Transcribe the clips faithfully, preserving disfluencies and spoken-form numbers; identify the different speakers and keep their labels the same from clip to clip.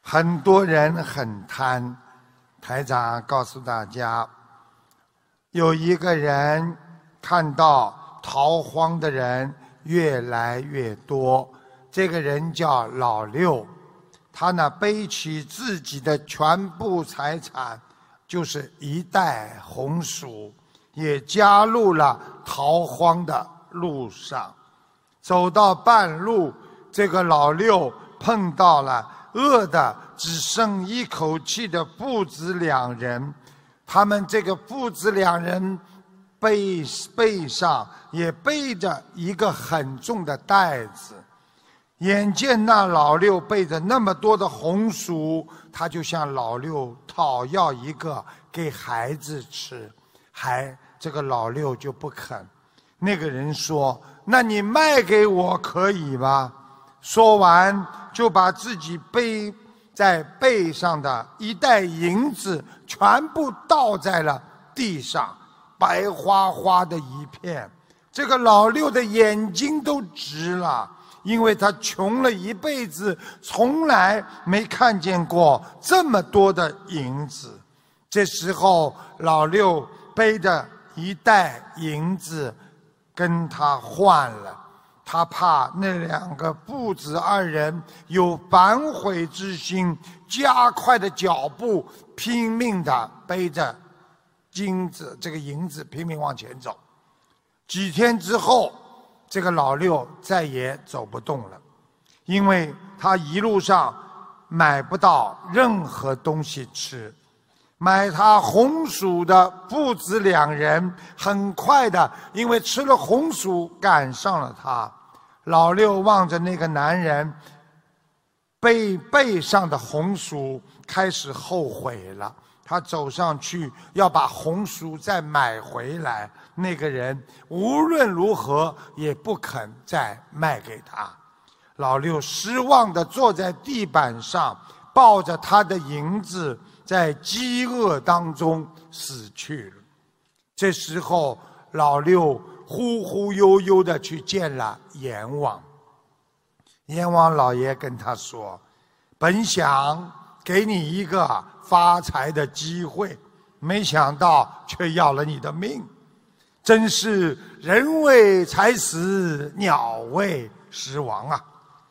Speaker 1: 很多人很贪，台长告诉大家，有一个人看到逃荒的人越来越多，这个人叫老六，他呢背起自己的全部财产，就是一袋红薯，也加入了逃荒的路上。走到半路，这个老六碰到了饿得只剩一口气的父子两人，他们这个父子两人背背上也背着一个很重的袋子。眼见那老六背着那么多的红薯，他就向老六讨要一个给孩子吃，还这个老六就不肯。那个人说：那你卖给我可以吗？说完就把自己背在背上的一袋银子全部倒在了地上，白花花的一片。这个老六的眼睛都直了，因为他穷了一辈子，从来没看见过这么多的银子。这时候老六背着一袋银子跟他换了，他怕那两个父子二人有反悔之心，加快的脚步，拼命的背着金子这个银子拼命往前走。几天之后，这个老六再也走不动了，因为他一路上买不到任何东西吃。买他红薯的父子两人很快的因为吃了红薯赶上了他。老六望着那个男人背背上的红薯，开始后悔了。他走上去要把红薯再买回来，那个人无论如何也不肯再卖给他。老六失望地坐在地板上，抱着他的银子，在饥饿当中死去了。这时候老六忽忽悠悠地去见了阎王。阎王老爷跟他说：本想给你一个发财的机会，没想到却要了你的命，真是人为财死，鸟为食亡啊！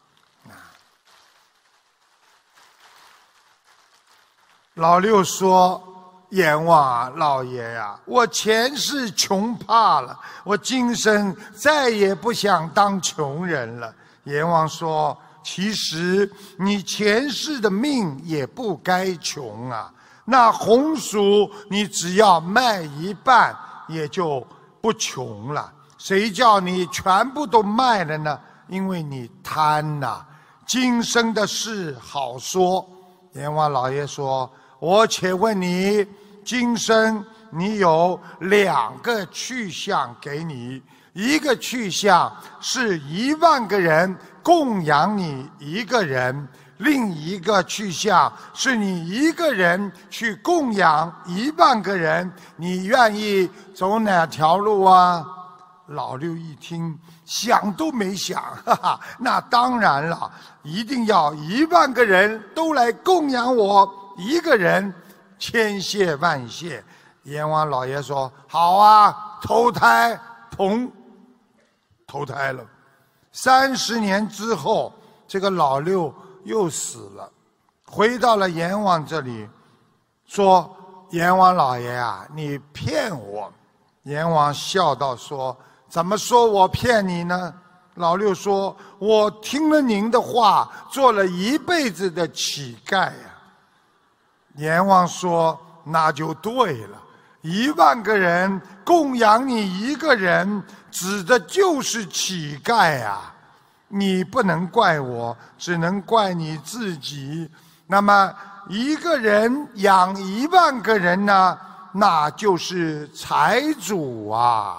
Speaker 1: 老六说：阎王啊，老爷呀、啊，我前世穷怕了，我今生再也不想当穷人了。阎王说：其实你前世的命也不该穷啊，那红薯你只要卖一半也就不穷了，谁叫你全部都卖了呢？因为你贪呐、啊。今生的事好说。阎王老爷说：我且问你，今生你有两个去向给你，一个去向是一万个人供养你一个人，另一个去向是你一个人去供养一万个人，你愿意走哪条路啊？老六一听，想都没想，哈哈，那当然了，一定要一万个人都来供养我一个人，千谢万谢。阎王老爷说：好啊，投胎，同投胎了。三十年之后，这个老六又死了，回到了阎王这里，说：阎王老爷啊，你骗我。阎王笑道说：怎么说我骗你呢？老六说：我听了您的话，做了一辈子的乞丐呀。阎王说：那就对了，一万个人供养你一个人，指的就是乞丐啊。你不能怪我，只能怪你自己。那么一个人养一万个人呢，那就是财主啊。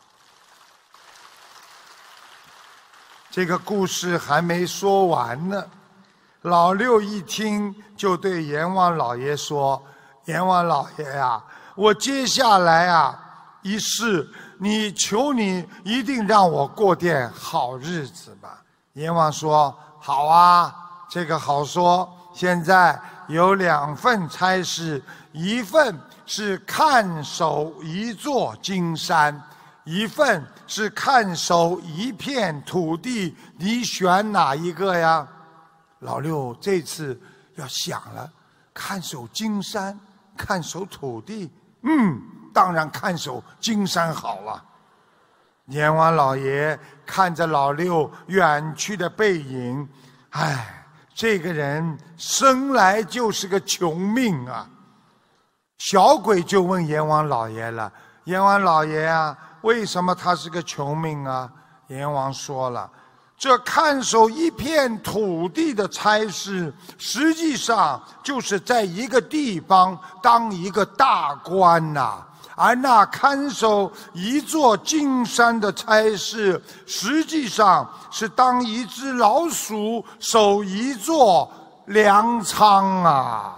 Speaker 1: 这个故事还没说完呢，老六一听就对阎王老爷说：阎王老爷啊，我接下来啊一世，你求你一定让我过点好日子吧。阎王说：好啊，这个好说， 现在有两份差事，一份是看守一座金山，一份是看守一片土地，你选哪一个呀？”老六这次要想了，看守金山，看守土地，嗯，当然看守金山好了。阎王老爷看着老六远去的背影，唉，这个人生来就是个穷命啊。小鬼就问阎王老爷了：“阎王老爷啊，为什么他是个穷命啊？”阎王说了：“这看守一片土地的差事，实际上就是在一个地方当一个大官呐、啊。而那看守一座金山的差事，实际上是当一只老鼠守一座粮仓啊。”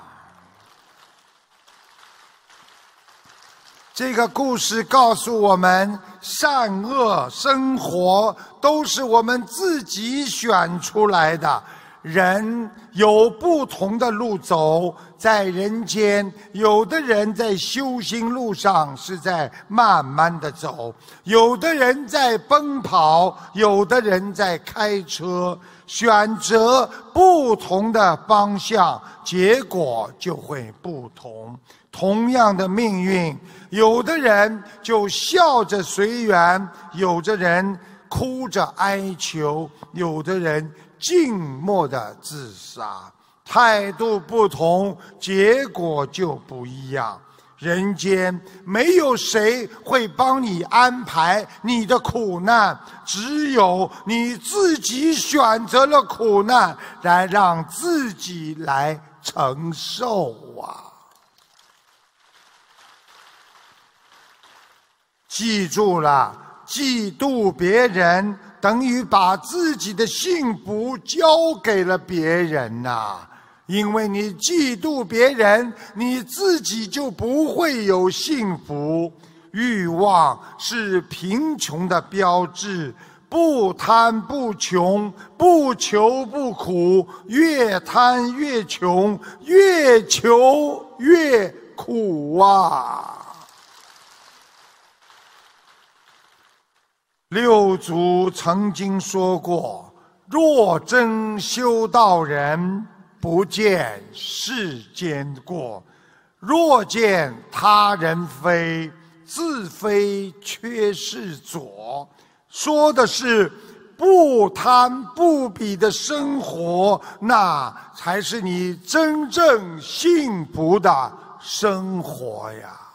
Speaker 1: 这个故事告诉我们，善恶生活都是我们自己选出来的。人有不同的路走，在人间，有的人在修行路上是在慢慢的走，有的人在奔跑，有的人在开车。选择不同的方向，结果就会不同。同样的命运，有的人就笑着随缘，有的人哭着哀求，有的人静默的自杀。态度不同，结果就不一样。人间没有谁会帮你安排你的苦难，只有你自己选择了苦难，来让自己来承受啊！记住了，嫉妒别人等于把自己的幸福交给了别人呐、啊。因为你嫉妒别人，你自己就不会有幸福。欲望是贫穷的标志，不贪不穷，不求不苦，越贪越穷，越求越苦啊！六祖曾经说过：“若真修道人，不见世间过，若见他人非，自非缺是左。”说的是不贪不比的生活，那才是你真正幸福的生活呀。